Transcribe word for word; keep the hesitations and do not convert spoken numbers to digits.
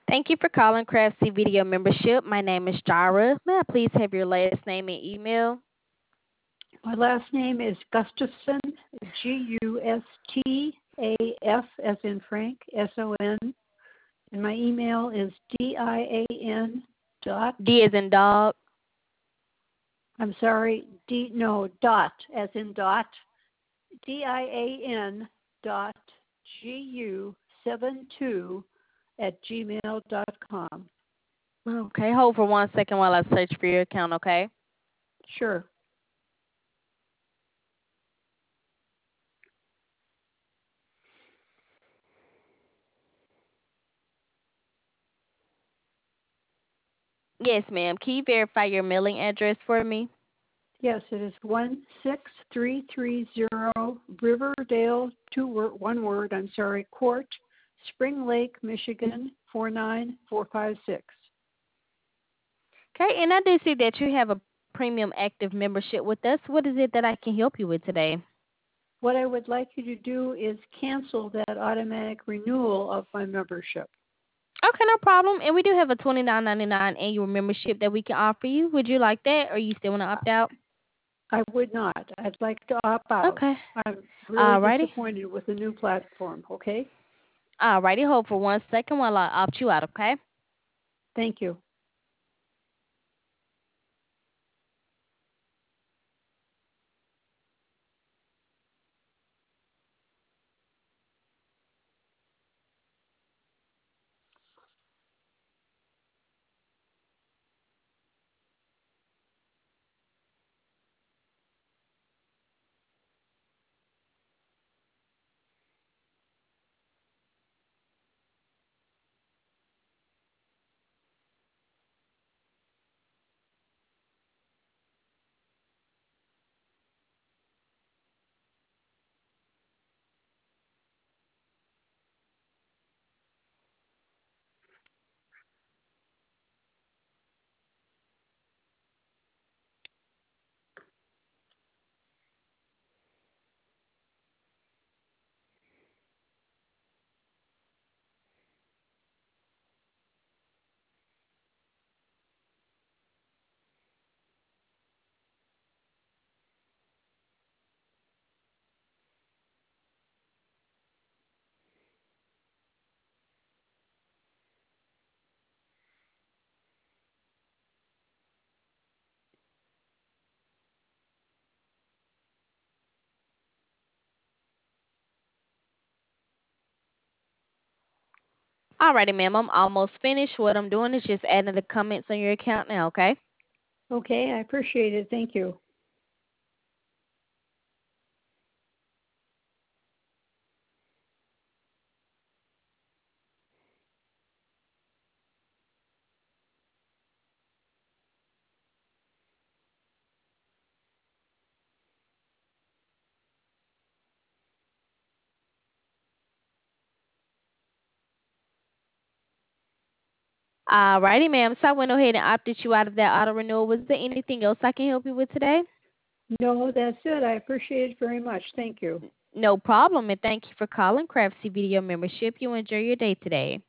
Thank you for calling Craftsy Video Membership. My name is Jara. May I please have your last name and email? My last name is Gustafson, G U S T A F as in Frank, S O N. And my email is D I A N dot, D as in dog. I'm sorry, D, no, dot as in dot, D I A N dot G U seven two at gmail dot com. Okay, hold for one second while I search for your account, okay? Sure. Yes, ma'am. Can you verify your mailing address for me? Yes, it is one six three three zero Riverdale, two word, one word, I'm sorry, Court, Spring Lake, Michigan, four nine four five six. Okay, and I do see that you have a premium active membership with us. What is it that I can help you with today? What I would like you to do is cancel that automatic renewal of my membership. Okay, no problem. And we do have a twenty-nine ninety-nine annual membership that we can offer you. Would you like that, or you still want to opt out? I would not. I'd like to opt out. Okay. I'm really Alrighty. disappointed with the new platform, okay? Alrighty, hold for one second while I opt you out, okay? Thank you. Alrighty, ma'am. I'm almost finished. What I'm doing is just adding the comments on your account now, okay? Okay, I appreciate it. Thank you. Alrighty, ma'am. So I went ahead and opted you out of that auto renewal. Was there anything else I can help you with today? No, that's it. I appreciate it very much. Thank you. No problem, and thank you for calling Craftsy Video Membership. You enjoy your day today.